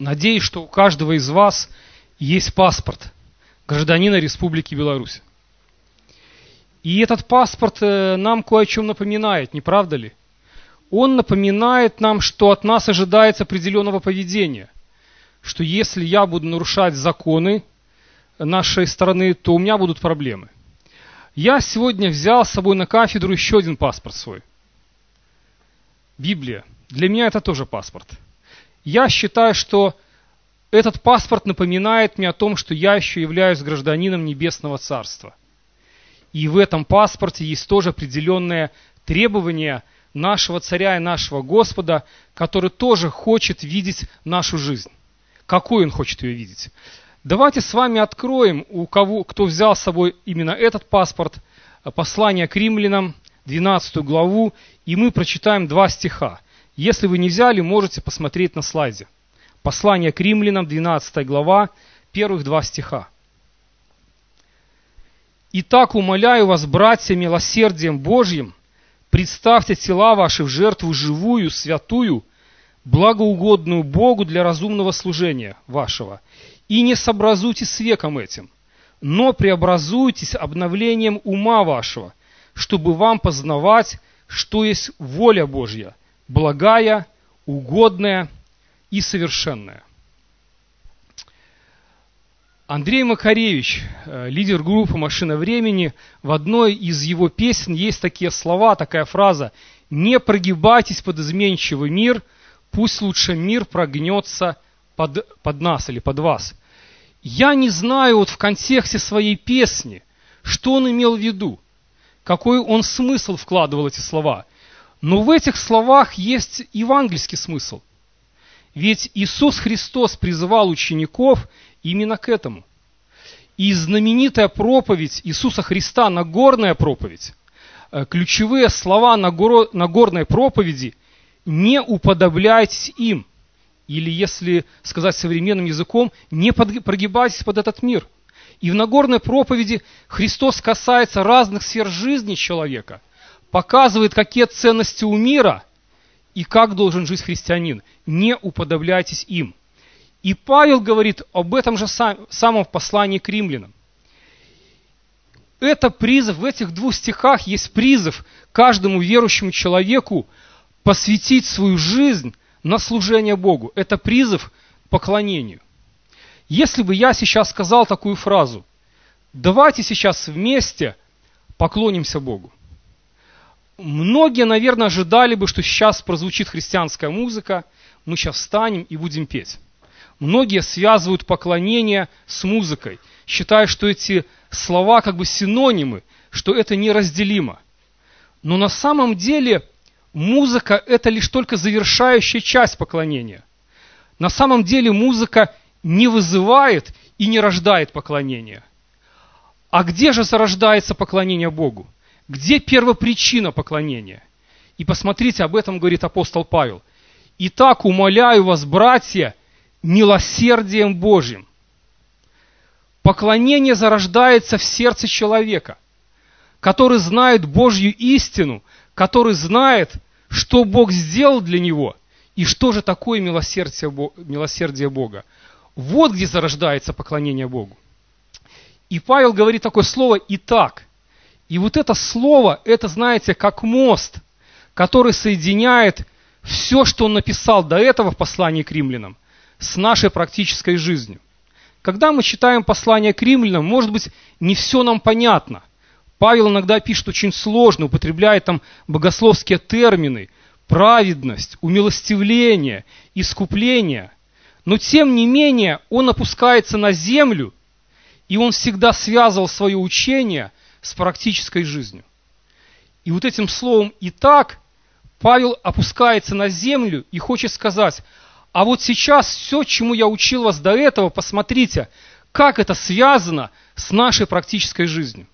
Надеюсь, что у каждого из вас есть паспорт гражданина Республики Беларусь. И этот паспорт нам кое о чем напоминает, не правда ли? Он напоминает нам, что от нас ожидается определенного поведения. Что если я буду нарушать законы нашей страны, то у меня будут проблемы. Я сегодня взял с собой на кафедру еще один паспорт свой. Библия. Для меня это тоже паспорт. Я считаю, что этот паспорт напоминает мне о том, что я еще являюсь гражданином Небесного Царства. И в этом паспорте есть тоже определенные требования нашего Царя и нашего Господа, который тоже хочет видеть нашу жизнь. Какой Он хочет ее видеть? Давайте с вами откроем, кто взял с собой именно этот паспорт, послание к римлянам, 12 главу, и мы прочитаем 2 стиха. Если вы не взяли, можете посмотреть на слайде. Послание к римлянам, 12 глава, первых 2 стиха. «Итак, умоляю вас, братья, милосердием Божьим, представьте тела ваши в жертву живую, святую, благоугодную Богу для разумного служения вашего, и не сообразуйтесь с веком этим, но преобразуйтесь обновлением ума вашего, чтобы вам познавать, что есть воля Божья, благая, угодная и совершенная». Андрей Макаревич, лидер группы «Машина времени», в одной из его песен есть такие слова, такая фраза: «Не прогибайтесь под изменчивый мир, пусть лучше мир прогнется под нас или под вас». Я не знаю вот в контексте своей песни, что он имел в виду, какой он смысл вкладывал эти слова. Но в этих словах есть евангельский смысл. Ведь Иисус Христос призывал учеников именно к этому. И знаменитая проповедь Иисуса Христа, Нагорная проповедь, ключевые слова Нагорной проповеди: «Не уподобляйтесь им», или, если сказать современным языком, не прогибайтесь под этот мир. И в Нагорной проповеди Христос касается разных сфер жизни человека, показывает, какие ценности у мира и как должен жить христианин. Не уподобляйтесь им. И Павел говорит об этом же самом в послании к римлянам. Это призыв, в этих 2 стихах есть призыв каждому верующему человеку посвятить свою жизнь на служение Богу. Это призыв к поклонению. Если бы я сейчас сказал такую фразу: давайте сейчас вместе поклонимся Богу, многие, наверное, ожидали бы, что сейчас прозвучит христианская музыка, мы сейчас встанем и будем петь. Многие связывают поклонение с музыкой, считая, что эти слова как бы синонимы, что это неразделимо. Но на самом деле музыка – это лишь только завершающая часть поклонения. На самом деле музыка не вызывает и не рождает поклонение. А где же зарождается поклонение Богу? Где первопричина поклонения? И посмотрите, об этом говорит апостол Павел. «Итак, умоляю вас, братья, милосердием Божьим». Поклонение зарождается в сердце человека, который знает Божью истину, который знает, что Бог сделал для него и что же такое милосердие Бога. Вот где зарождается поклонение Богу. И Павел говорит такое слово «итак». И вот это слово, это, знаете, как мост, который соединяет все, что он написал до этого в послании к римлянам, с нашей практической жизнью. Когда мы читаем послание к римлянам, может быть, не все нам понятно. Павел иногда пишет очень сложно, употребляет там богословские термины: праведность, умилостивление, искупление. Но тем не менее он опускается на землю, и он всегда связывал свое учение с практической жизнью. И вот этим словом «итак» Павел опускается на землю и хочет сказать: а вот сейчас все, чему я учил вас до этого, посмотрите, как это связано с нашей практической жизнью.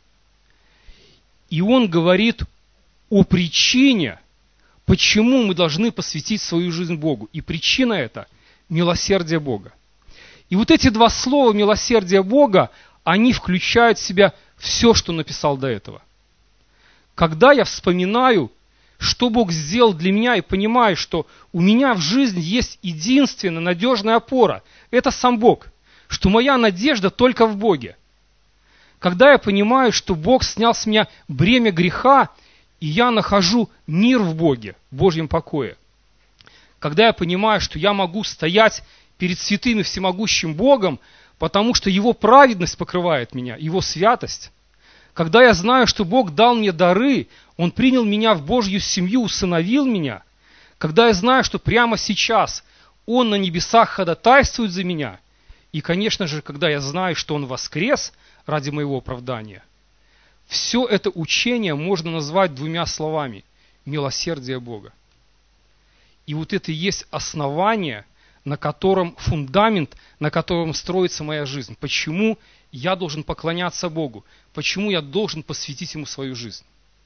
И он говорит о причине, почему мы должны посвятить свою жизнь Богу. И причина это – милосердие Бога. И вот эти 2 слова «милосердие Бога», они включают в себя все, что написал до этого. Когда я вспоминаю что Бог сделал для меня, и понимаю, что у меня в жизни есть единственная надежная опора. Это сам Бог. Что моя надежда только в Боге. Когда я понимаю, что Бог снял с меня бремя греха, и я нахожу мир в Боге, в Божьем покое. Когда я понимаю, что я могу стоять перед святым и всемогущим Богом, потому что Его праведность покрывает меня, Его святость. Когда я знаю, что Бог дал мне дары, Он принял меня в Божью семью, усыновил меня. Когда я знаю, что прямо сейчас Он на небесах ходатайствует за меня. И, конечно же, когда я знаю, что Он воскрес ради моего оправдания. Все это учение можно назвать двумя словами – милосердие Бога. И вот это и есть основание, на котором фундамент, на котором строится моя жизнь. Почему я должен поклоняться Богу? Почему я должен посвятить Ему свою жизнь?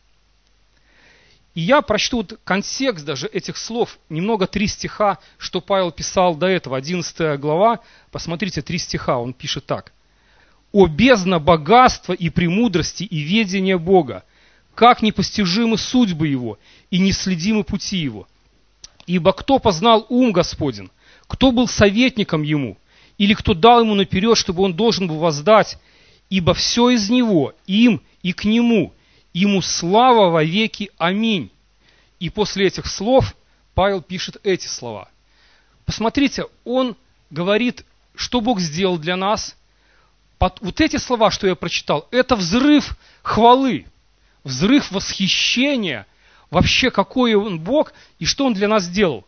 И я прочту вот контекст даже этих слов, немного 3 стиха, что Павел писал до этого, 11 глава, посмотрите, 3 стиха, он пишет так. «О бездна богатства и премудрости и ведения Бога, как непостижимы судьбы Его и неследимы пути Его. Ибо кто познал ум Господень, кто был советником Ему, или кто дал Ему наперед, чтобы Он должен был воздать, ибо все из Него, им и к Нему, Ему слава во веки. Аминь». И после этих слов Павел пишет эти слова. Посмотрите, он говорит, что Бог сделал для нас. Вот эти слова, что я прочитал, это взрыв хвалы, взрыв восхищения, вообще какой Он Бог и что Он для нас сделал.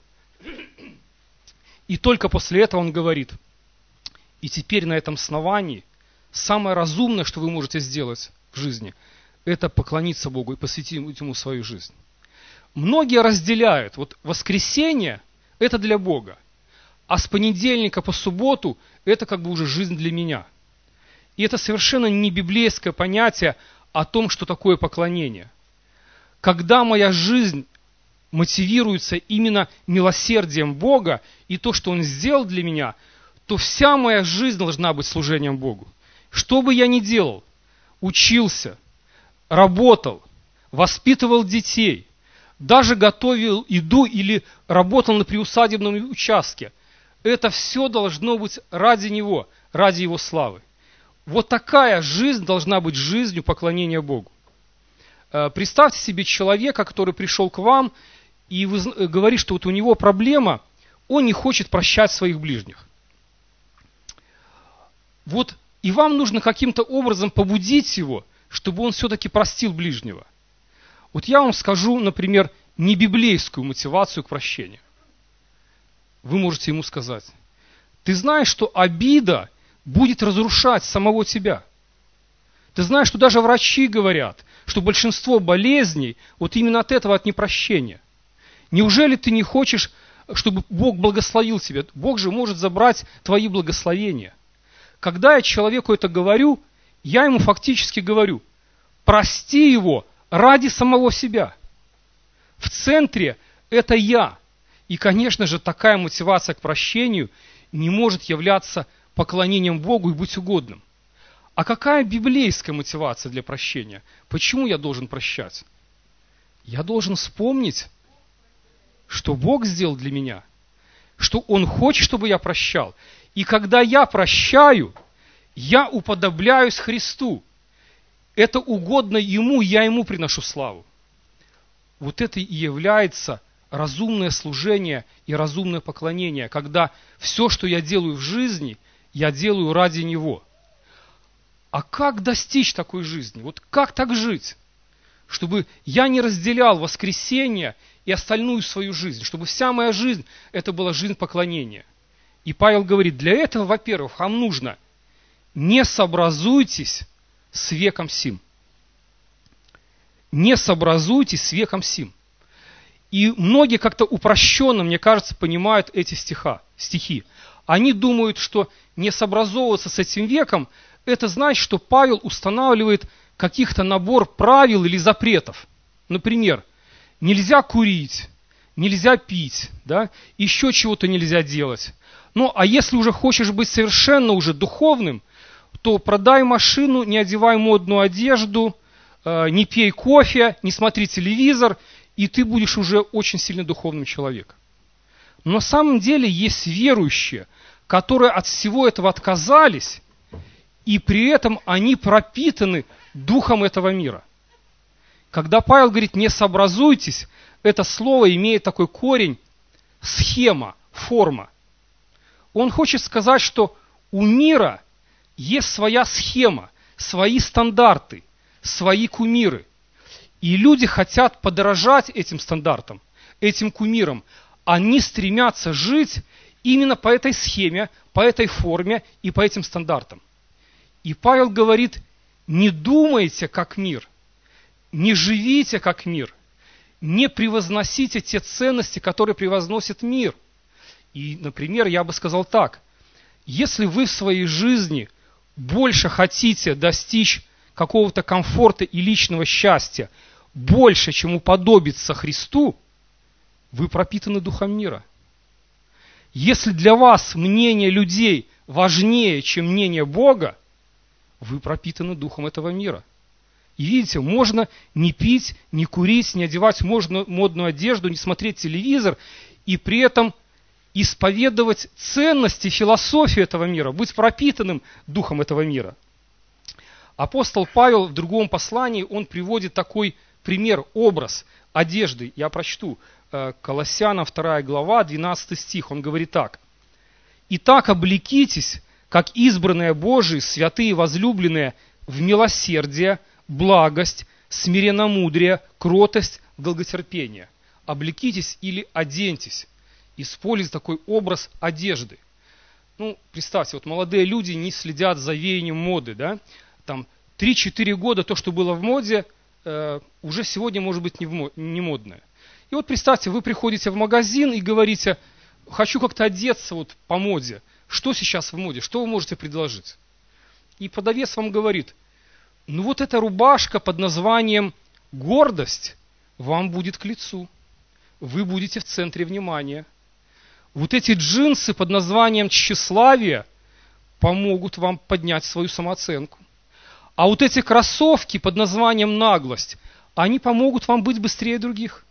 И только после этого он говорит, и теперь на этом основании самое разумное, что вы можете сделать в жизни, это поклониться Богу и посвятить Ему свою жизнь. Многие разделяют, вот воскресенье – это для Бога, а с понедельника по субботу – это как бы уже жизнь для меня. И это совершенно не библейское понятие о том, что такое поклонение. Когда моя жизнь мотивируется именно милосердием Бога и то, что Он сделал для меня, то вся моя жизнь должна быть служением Богу. Что бы я ни делал, учился, работал, воспитывал детей, даже готовил еду или работал на приусадебном участке, это все должно быть ради Него, ради Его славы. Вот такая жизнь должна быть жизнью поклонения Богу. Представьте себе человека, который пришел к вам и говорит, что вот у него проблема, он не хочет прощать своих ближних. Вот и вам нужно каким-то образом побудить его, чтобы он все-таки простил ближнего. Вот я вам скажу, например, не библейскую мотивацию к прощению. Вы можете ему сказать, ты знаешь, что обида будет разрушать самого тебя. Ты знаешь, что даже врачи говорят, что большинство болезней вот именно от этого, от непрощения. Неужели ты не хочешь, чтобы Бог благословил тебя? Бог же может забрать твои благословения. Когда я человеку это говорю, я ему фактически говорю, прости его ради самого себя. В центре это я. И, конечно же, такая мотивация к прощению не может являться поклонением Богу и быть угодным. А какая библейская мотивация для прощения? Почему я должен прощать? Я должен вспомнить, что Бог сделал для меня, что Он хочет, чтобы я прощал. И когда я прощаю, я уподобляюсь Христу. Это угодно Ему, я Ему приношу славу. Вот это и является разумное служение и разумное поклонение, когда все, что я делаю в жизни, я делаю ради Него. А как достичь такой жизни? Вот как так жить? Чтобы я не разделял воскресенье и остальную свою жизнь, чтобы вся моя жизнь это была жизнь поклонения. И Павел говорит, для этого, во-первых, вам нужно не сообразуйтесь с веком сим. Не сообразуйтесь с веком сим. И многие как-то упрощенно, мне кажется, понимают эти стихи. Они думают, что не сообразовываться с этим веком, это значит, что Павел устанавливает каких-то набор правил или запретов. Например, нельзя курить, нельзя пить, да? Еще чего-то нельзя делать. Ну, а если уже хочешь быть совершенно уже духовным, то продай машину, не одевай модную одежду, не пей кофе, не смотри телевизор и ты будешь уже очень сильно духовным человеком. Но на самом деле есть верующие, которые от всего этого отказались, и при этом они пропитаны духом этого мира. Когда Павел говорит «не сообразуйтесь», это слово имеет такой корень схема, форма. Он хочет сказать, что у мира есть своя схема, свои стандарты, свои кумиры. И люди хотят подражать этим стандартам, этим кумирам. Они стремятся жить именно по этой схеме, по этой форме и по этим стандартам. И Павел говорит, не думайте как мир, не живите как мир, не превозносите те ценности, которые превозносит мир. И, например, я бы сказал так, если вы в своей жизни больше хотите достичь какого-то комфорта и личного счастья, больше, чем уподобиться Христу, вы пропитаны духом мира. Если для вас мнение людей важнее, чем мнение Бога, вы пропитаны духом этого мира. И видите, можно не пить, не курить, не одевать модную одежду, не смотреть телевизор, и при этом исповедовать ценности, философию этого мира, быть пропитанным духом этого мира. Апостол Павел в другом послании, он приводит такой пример, образ одежды. Я прочту. Колоссянам 2 глава, 12 стих. Он говорит так. «Итак, облекитесь, как избранные Божии, святые возлюбленные, в милосердие, благость, смиренномудрие, кротость, долготерпение». Облекитесь или оденьтесь. Используйте такой образ одежды. Ну, представьте, вот молодые люди не следят за веянием моды, да? Там 3-4 года то, что было в моде, уже сегодня может быть не модное. И вот представьте, вы приходите в магазин и говорите, хочу как-то одеться вот по моде. Что сейчас в моде? Что вы можете предложить? И продавец вам говорит, ну вот эта рубашка под названием «гордость» вам будет к лицу. Вы будете в центре внимания. Вот эти джинсы под названием «тщеславие» помогут вам поднять свою самооценку. А вот эти кроссовки под названием «наглость», они помогут вам быть быстрее других.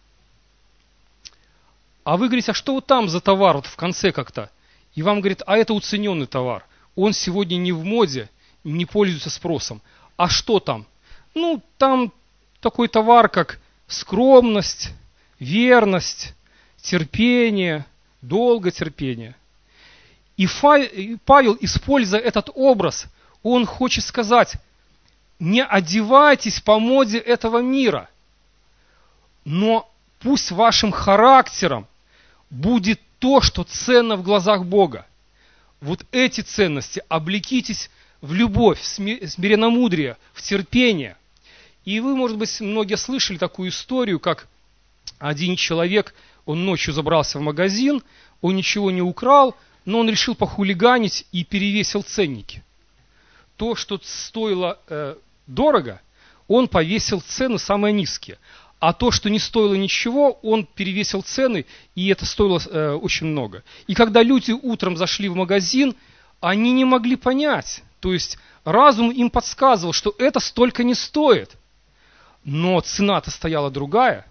А вы говорите, а что вот там за товар вот в конце как-то? И вам говорит, а это уцененный товар. Он сегодня не в моде, не пользуется спросом. А что там? Ну, там такой товар, как скромность, верность, терпение, долготерпение. И Павел, используя этот образ, он хочет сказать, не одевайтесь по моде этого мира, но пусть вашим характером будет то, что ценно в глазах Бога. Вот эти ценности, облекитесь в любовь, в смиренномудрие, в терпение. И вы, может быть, многие слышали такую историю, как один человек, он ночью забрался в магазин, он ничего не украл, но он решил похулиганить и перевесил ценники. То, что стоило дорого, он повесил цены самые низкие. А то, что не стоило ничего, он перевесил цены, и это стоило очень много. И когда люди утром зашли в магазин, они не могли понять. То есть разум им подсказывал, что это столько не стоит. Но цена-то стояла другая.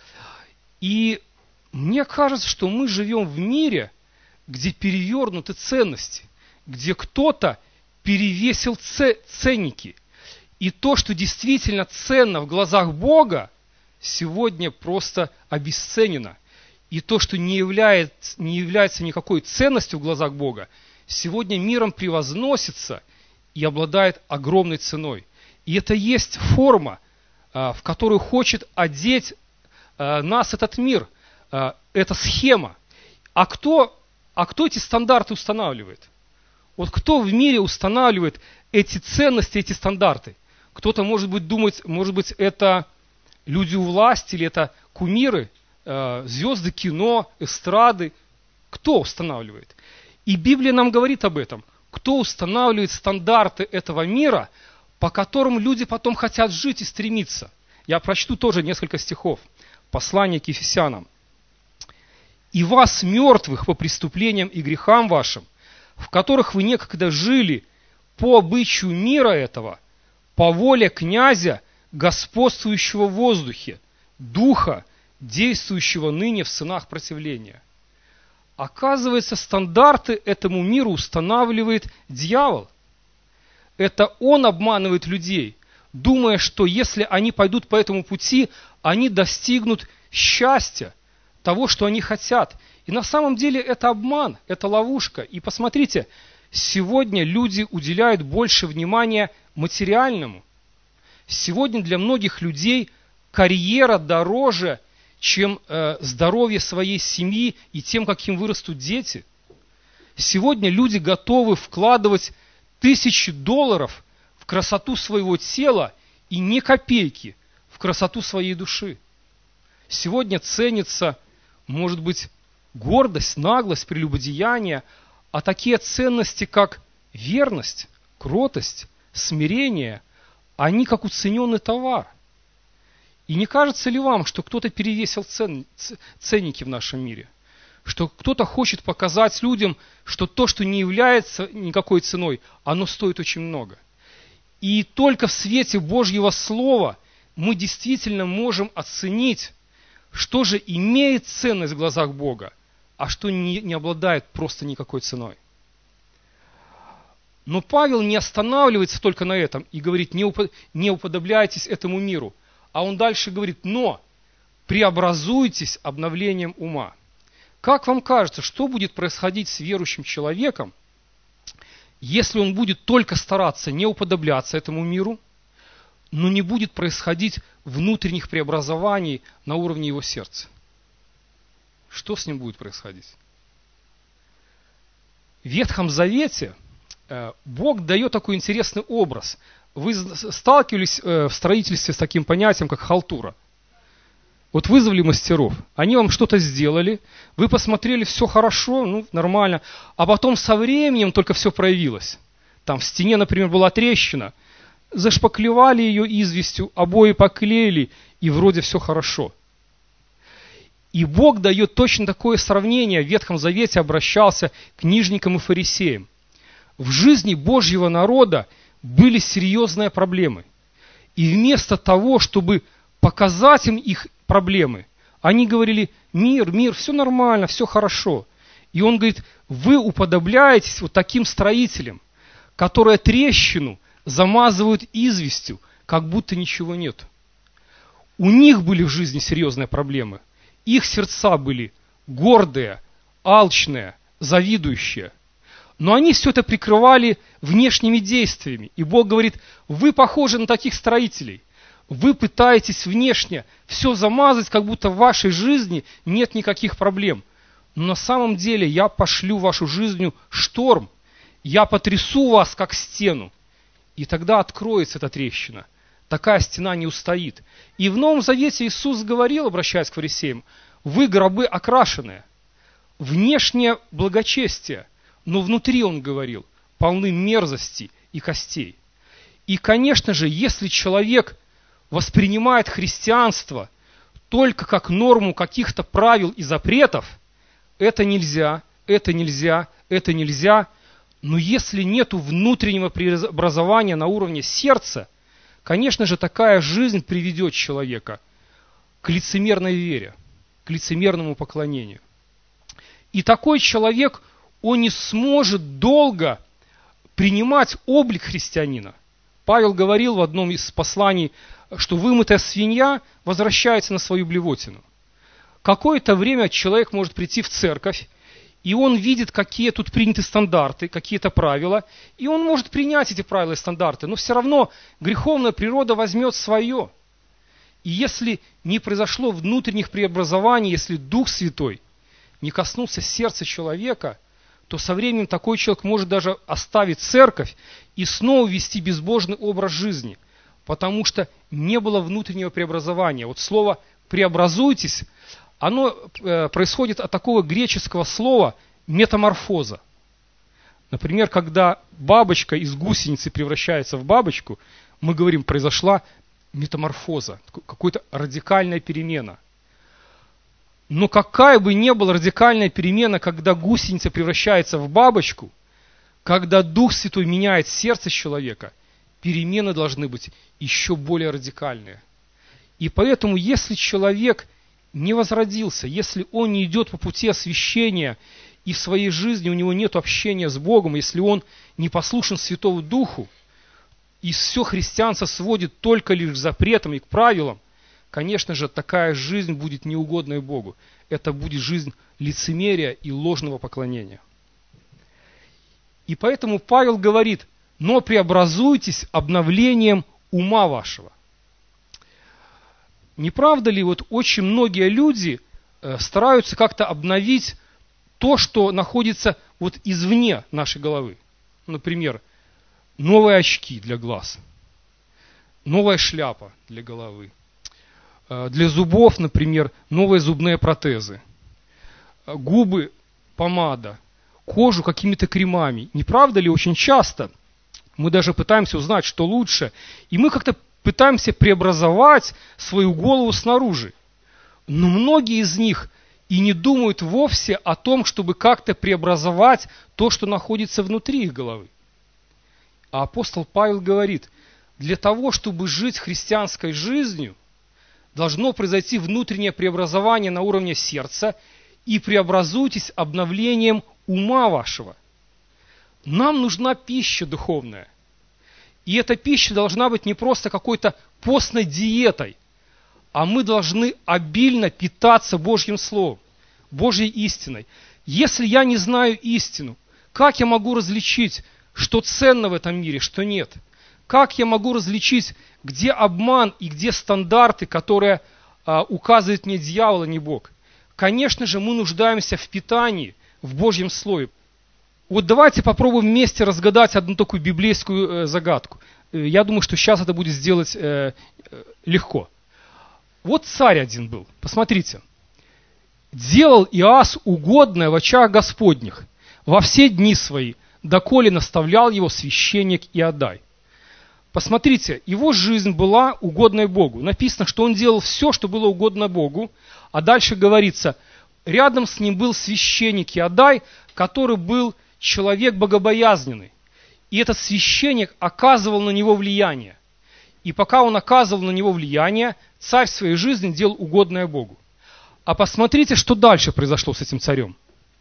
И мне кажется, что мы живем в мире, где перевернуты ценности, где кто-то перевесил ценники. И то, что действительно ценно в глазах Бога, сегодня просто обесценено. И то, что не является никакой ценностью в глазах Бога, сегодня миром превозносится и обладает огромной ценой. И это есть форма, в которую хочет одеть нас этот мир. Это схема. А кто эти стандарты устанавливает? Вот кто в мире устанавливает эти ценности, эти стандарты? Кто-то, может быть, думает, может быть, это люди у власти, или это кумиры, звезды кино, эстрады. Кто устанавливает? И Библия нам говорит об этом. Кто устанавливает стандарты этого мира, по которым люди потом хотят жить и стремиться? Я прочту тоже несколько стихов. Послание к Ефесянам. «И вас, мертвых по преступлениям и грехам вашим, в которых вы некогда жили по обычаю мира этого, по воле князя, господствующего в воздухе, духа, действующего ныне в сынах противления. Оказывается, стандарты этому миру устанавливает дьявол. Это он обманывает людей, думая, что если они пойдут по этому пути, они достигнут счастья, того, что они хотят. И на самом деле это обман, это ловушка. И посмотрите, сегодня люди уделяют больше внимания материальному. Сегодня для многих людей карьера дороже, чем здоровье своей семьи и тем, каким вырастут дети. Сегодня люди готовы вкладывать $1000 в красоту своего тела и ни копейки в красоту своей души. Сегодня ценится, может быть, гордость, наглость, прелюбодеяние, а такие ценности, как верность, кротость, смирение, они как уцененный товар. И не кажется ли вам, что кто-то перевесил ценники в нашем мире? Что кто-то хочет показать людям, что то, что не является никакой ценой, оно стоит очень много. И только в свете Божьего Слова мы действительно можем оценить, что же имеет ценность в глазах Бога, а что не обладает просто никакой ценой. Но Павел не останавливается только на этом и говорит, не уподобляйтесь этому миру. А он дальше говорит, но преобразуйтесь обновлением ума. Как вам кажется, что будет происходить с верующим человеком, если он будет только стараться не уподобляться этому миру, но не будет происходить внутренних преобразований на уровне его сердца? Что с ним будет происходить? В Ветхом Завете Бог дает такой интересный образ. Вы сталкивались в строительстве с таким понятием, как халтура? Вот вызвали мастеров, они вам что-то сделали, вы посмотрели, все хорошо, нормально, а потом со временем только все проявилось. Там в стене, например, была трещина, зашпаклевали ее известью, обои поклеили, и вроде все хорошо. И Бог дает точно такое сравнение. В Ветхом Завете обращался к книжникам и фарисеям. В жизни Божьего народа были серьезные проблемы. И вместо того, чтобы показать им их проблемы, они говорили, мир, все нормально, все хорошо. И он говорит, вы уподобляетесь вот таким строителям, которые трещину замазывают известью, как будто ничего нет. У них были в жизни серьезные проблемы. Их сердца были гордые, алчные, завидующие. Но они все это прикрывали внешними действиями. И Бог говорит, вы похожи на таких строителей. Вы пытаетесь внешне все замазать, как будто в вашей жизни нет никаких проблем. Но на самом деле я пошлю в вашу жизнь шторм. Я потрясу вас, как стену. И тогда откроется эта трещина. Такая стена не устоит. И в Новом Завете Иисус говорил, обращаясь к фарисеям, вы гробы окрашенные. Внешнее благочестие. Но внутри, он говорил, полны мерзости и костей. И, конечно же, если человек воспринимает христианство только как норму каких-то правил и запретов, это нельзя, это нельзя, это нельзя. Но если нет внутреннего преобразования на уровне сердца, конечно же, такая жизнь приведет человека к лицемерной вере, к лицемерному поклонению. И такой человек, он не сможет долго принимать облик христианина. Павел говорил в одном из посланий, что вымытая свинья возвращается на свою блевотину. Какое-то время человек может прийти в церковь, и он видит, какие тут приняты стандарты, какие-то правила, и он может принять эти правила и стандарты, но все равно греховная природа возьмет свое. И если не произошло внутренних преобразований, если Дух Святой не коснулся сердца человека, то со временем такой человек может даже оставить церковь и снова вести безбожный образ жизни, потому что не было внутреннего преобразования. Вот слово «преобразуйтесь», оно происходит от такого греческого слова «метаморфоза». Например, когда бабочка из гусеницы превращается в бабочку, мы говорим, произошла метаморфоза, какая-то радикальная перемена. Но какая бы ни была радикальная перемена, когда гусеница превращается в бабочку, когда Дух Святой меняет сердце человека, перемены должны быть еще более радикальные. И поэтому, если человек не возродился, если он не идет по пути освящения, и в своей жизни у него нет общения с Богом, если он не послушен Святому Духу, и все христианство сводит только лишь к запретам и к правилам, конечно же, такая жизнь будет неугодной Богу. Это будет жизнь лицемерия и ложного поклонения. И поэтому Павел говорит: но преобразуйтесь обновлением ума вашего. Не правда ли, вот очень многие люди стараются как-то обновить то, что находится вот извне нашей головы. Например, новые очки для глаз, новая шляпа для головы, для зубов, например, новые зубные протезы, губы, помада, кожу какими-то кремами. Не правда ли, очень часто мы даже пытаемся узнать, что лучше, и мы как-то пытаемся преобразовать свою голову снаружи. Но многие из них и не думают вовсе о том, чтобы как-то преобразовать то, что находится внутри их головы. А апостол Павел говорит: для того, чтобы жить христианской жизнью, должно произойти внутреннее преобразование на уровне сердца, и преобразуйтесь обновлением ума вашего. Нам нужна пища духовная. И эта пища должна быть не просто какой-то постной диетой, а мы должны обильно питаться Божьим Словом, Божьей истиной. Если я не знаю истину, как я могу различить, что ценно в этом мире, что нет? Как я могу различить, где обман и где стандарты, которые указывает мне дьявол, а не Бог? Конечно же, мы нуждаемся в питании, в Божьем Слове. Вот давайте попробуем вместе разгадать одну такую библейскую загадку. Я думаю, что сейчас это будет сделать легко. Вот царь один был, посмотрите. «Делал Иоас угодное в очах Господних во все дни свои, доколе наставлял его священник Иодай». Посмотрите, его жизнь была угодной Богу. Написано, что он делал все, что было угодно Богу. А дальше говорится, рядом с ним был священник Иодай, который был человек богобоязненный. И этот священник оказывал на него влияние. И пока он оказывал на него влияние, царь в своей жизни делал угодное Богу. А посмотрите, что дальше произошло с этим царем.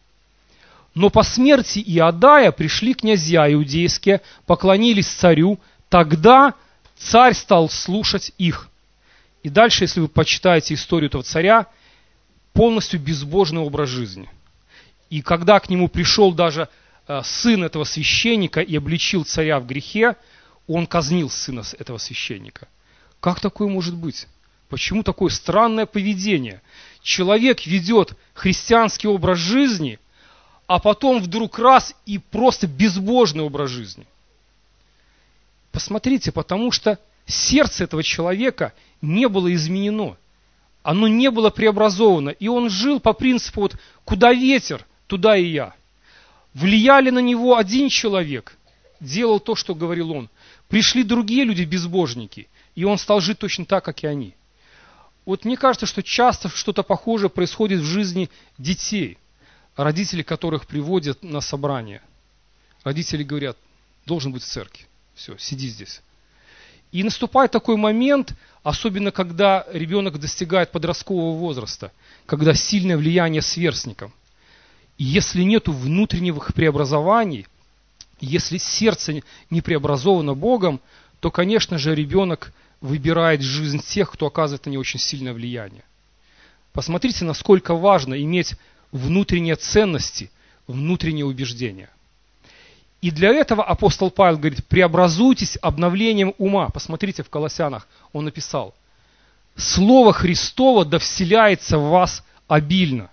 Но по смерти Иодая пришли князья иудейские, поклонились царю, тогда царь стал слушать их. И дальше, если вы почитаете историю этого царя, полностью безбожный образ жизни. И когда к нему пришел даже сын этого священника и обличил царя в грехе, он казнил сына этого священника. Как такое может быть? Почему такое странное поведение? Человек ведет христианский образ жизни, а потом вдруг раз и просто безбожный образ жизни. Посмотрите, потому что сердце этого человека не было изменено. Оно не было преобразовано. И он жил по принципу, вот, куда ветер, туда и я. Влияли на него один человек, делал то, что говорил он. Пришли другие люди, безбожники, и он стал жить точно так, как и они. Вот мне кажется, что часто что-то похожее происходит в жизни детей, родители которых приводят на собрание. Родители говорят: должен быть в церкви, все, сиди здесь. И наступает такой момент, особенно когда ребенок достигает подросткового возраста, когда сильное влияние сверстников. И если нет внутренних преобразований, если сердце не преобразовано Богом, то, конечно же, ребенок выбирает жизнь тех, кто оказывает на него очень сильное влияние. Посмотрите, насколько важно иметь внутренние ценности, внутренние убеждения. И для этого апостол Павел говорит: преобразуйтесь обновлением ума. Посмотрите, в Колоссянах он написал: Слово Христово да вселяется в вас обильно.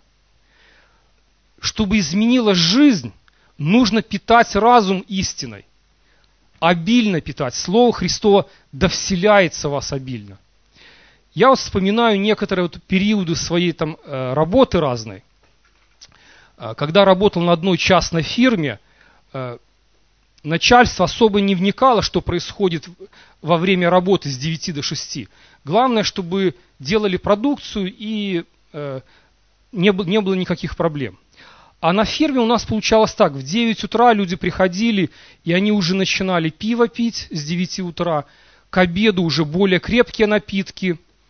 Чтобы изменилась жизнь, нужно питать разум истиной. Обильно питать. Слово Христово да вселяется в вас обильно. Я вот вспоминаю некоторые периоды своей работы разной. Когда работал на одной частной фирме, начальство особо не вникало, что происходит во время работы с 9 до 6. Главное, чтобы делали продукцию и не было никаких проблем. А на ферме у нас получалось так: в 9 утра люди приходили, и они уже начинали пиво пить с 9 утра, к обеду уже более крепкие напитки,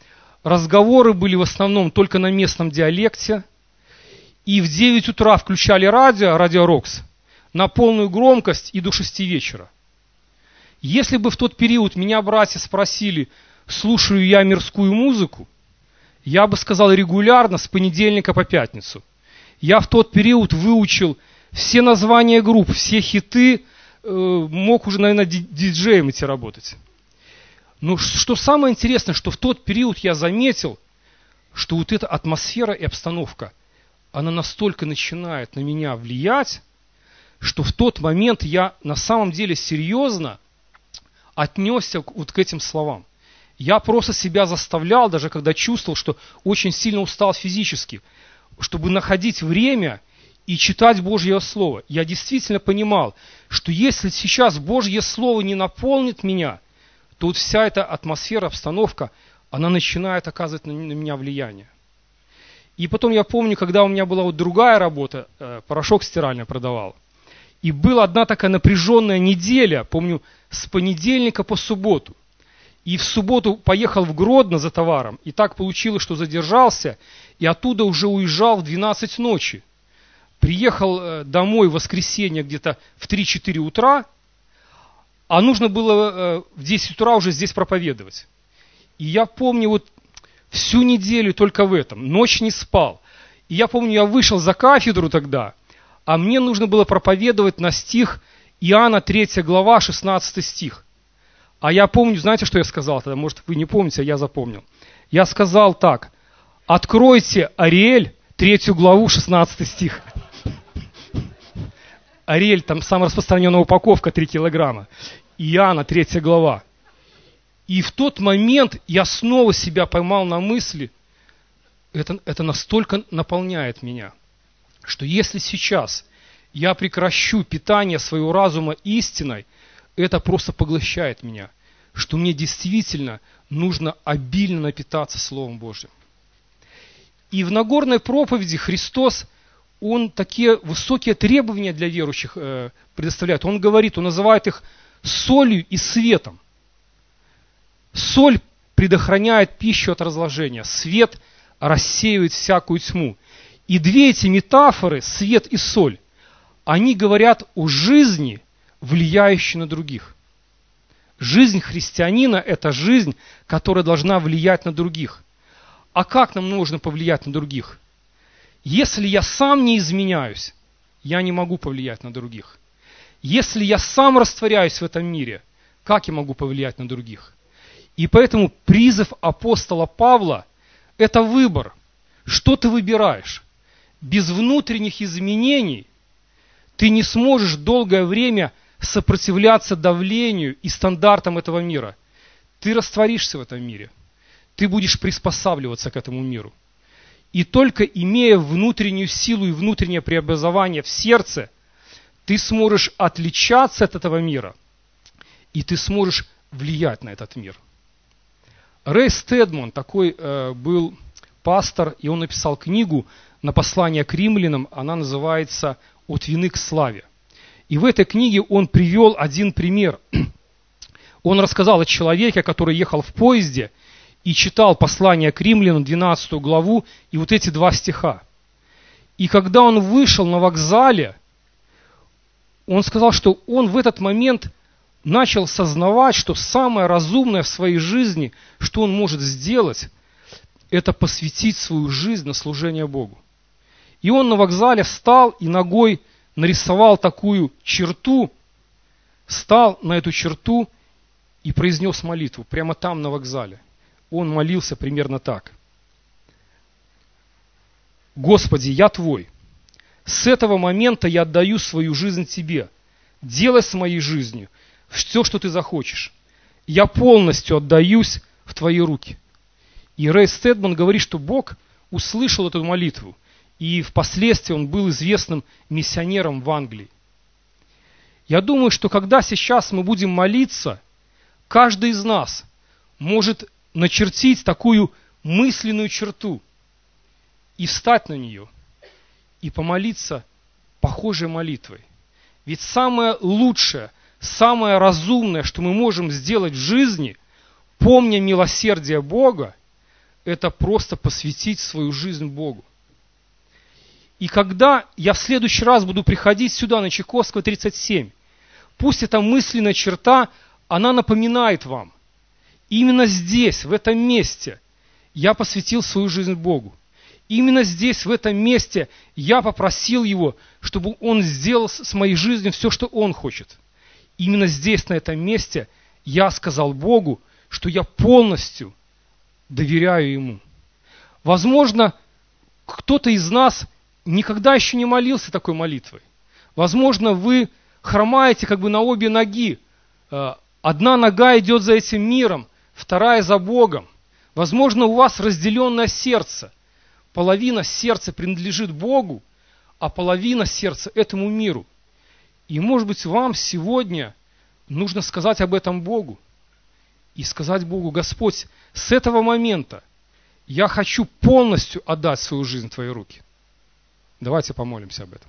разговоры были в основном только на местном диалекте, и в 9 утра включали радио Рокс, на полную громкость и до 6 вечера. Если бы в тот период меня братья спросили, слушаю я мирскую музыку, я бы сказал регулярно с понедельника по пятницу. Я в тот период выучил все названия групп, все хиты, мог уже, наверное, диджеем идти работать. Но что самое интересное, что в тот период я заметил, что вот эта атмосфера и обстановка, она настолько начинает на меня влиять, что в тот момент я на самом деле серьезно отнесся вот к этим словам. Я просто себя заставлял, даже когда чувствовал, что очень сильно устал физически, чтобы находить время и читать Божье Слово. Я действительно понимал, что если сейчас Божье Слово не наполнит меня, то вот вся эта атмосфера, обстановка, она начинает оказывать на меня влияние. И потом я помню, когда у меня была вот другая работа, порошок стиральный продавал, и была одна такая напряженная неделя, помню, с понедельника по субботу. И в субботу поехал в Гродно за товаром, и так получилось, что задержался, и оттуда уже уезжал в 12 ночи. Приехал домой в воскресенье где-то в 3-4 утра, а нужно было в 10 утра уже здесь проповедовать. И я помню вот всю неделю только в этом, ночь не спал. И я помню, я вышел за кафедру тогда, а мне нужно было проповедовать на стих Иоанна 3 глава, 16 стих. А я помню, знаете, что я сказал тогда? Может, вы не помните, а я запомнил. Я сказал так: откройте Ариэль, 3 главу, 16 стих. Ариэль, там самая распространенная упаковка, 3 килограмма. Иоанна, 3 глава. И в тот момент я снова себя поймал на мысли, это настолько наполняет меня, что если сейчас я прекращу питание своего разума истиной, это просто поглощает меня, что мне действительно нужно обильно напитаться Словом Божьим. И в Нагорной проповеди Христос, Он такие высокие требования для верующих предоставляет. Он говорит, Он называет их солью и светом. Соль предохраняет пищу от разложения, свет рассеивает всякую тьму. И две эти метафоры, свет и соль, они говорят о жизни, влияющей на других. Жизнь христианина – это жизнь, которая должна влиять на других. А как нам нужно повлиять на других? Если я сам не изменяюсь, я не могу повлиять на других. Если я сам растворяюсь в этом мире, как я могу повлиять на других? И поэтому призыв апостола Павла – это выбор. Что ты выбираешь? Без внутренних изменений ты не сможешь долгое время сопротивляться давлению и стандартам этого мира. Ты растворишься в этом мире. Ты будешь приспосабливаться к этому миру. И только имея внутреннюю силу и внутреннее преобразование в сердце, ты сможешь отличаться от этого мира, и ты сможешь влиять на этот мир. Рэй Стедман, такой был пастор, и он написал книгу на послание к римлянам, она называется «От вины к славе». И в этой книге он привел один пример. Он рассказал о человеке, который ехал в поезде и читал послание к римлянам, 12 главу, и вот эти 2 стиха. И когда он вышел на вокзале, он сказал, что он в этот момент начал сознавать, что самое разумное в своей жизни, что он может сделать, это посвятить свою жизнь на служение Богу. И он на вокзале встал и ногой нарисовал такую черту, встал на эту черту и произнес молитву прямо там на вокзале. Он молился примерно так: «Господи, я Твой. С этого момента я отдаю свою жизнь Тебе. Делай с моей жизнью все, что Ты захочешь. Я полностью отдаюсь в Твои руки». И Рэй Стедман говорит, что Бог услышал эту молитву, и впоследствии он был известным миссионером в Англии. Я думаю, что когда сейчас мы будем молиться, каждый из нас может начертить такую мысленную черту и встать на нее, и помолиться похожей молитвой. Ведь самое лучшее, самое разумное, что мы можем сделать в жизни, помня милосердие Бога, это просто посвятить свою жизнь Богу. И когда я в следующий раз буду приходить сюда, на Чайковского, 37, пусть эта мысленная черта, она напоминает вам. Именно здесь, в этом месте, я посвятил свою жизнь Богу. Именно здесь, в этом месте, я попросил Его, чтобы Он сделал с моей жизнью все, что Он хочет. Именно здесь, на этом месте, я сказал Богу, что я полностью доверяю Ему. Возможно, кто-то из нас никогда еще не молился такой молитвой. Возможно, вы хромаете как бы на обе ноги. Одна нога идет за этим миром, вторая за Богом. Возможно, у вас разделенное сердце. Половина сердца принадлежит Богу, а половина сердца этому миру. И, может быть, вам сегодня нужно сказать об этом Богу. И сказать Богу: Господь, с этого момента я хочу полностью отдать свою жизнь в Твои руки. Давайте помолимся об этом.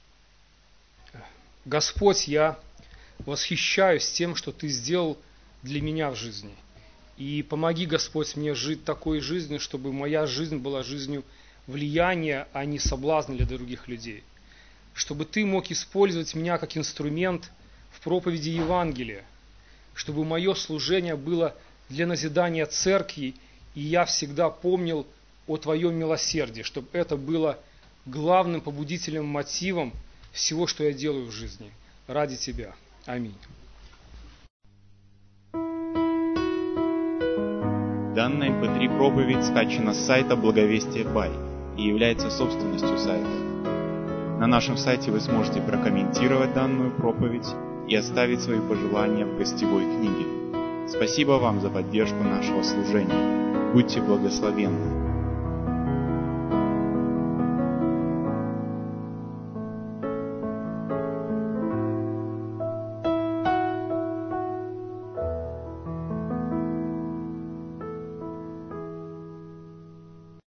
Господь, я восхищаюсь тем, что Ты сделал для меня в жизни. И помоги, Господь, мне жить такой жизнью, чтобы моя жизнь была жизнью влияния, а не соблазна для других людей. Чтобы Ты мог использовать меня как инструмент в проповеди Евангелия. Чтобы мое служение было для назидания церкви, и я всегда помнил о Твоем милосердии, чтобы это было главным побудительным мотивом всего, что я делаю в жизни. Ради Тебя. Аминь. Данная MP3 проповедь скачана с сайта Благовестие Бай и является собственностью сайта. На нашем сайте вы сможете прокомментировать данную проповедь и оставить свои пожелания в гостевой книге. Спасибо вам за поддержку нашего служения. Будьте благословенны.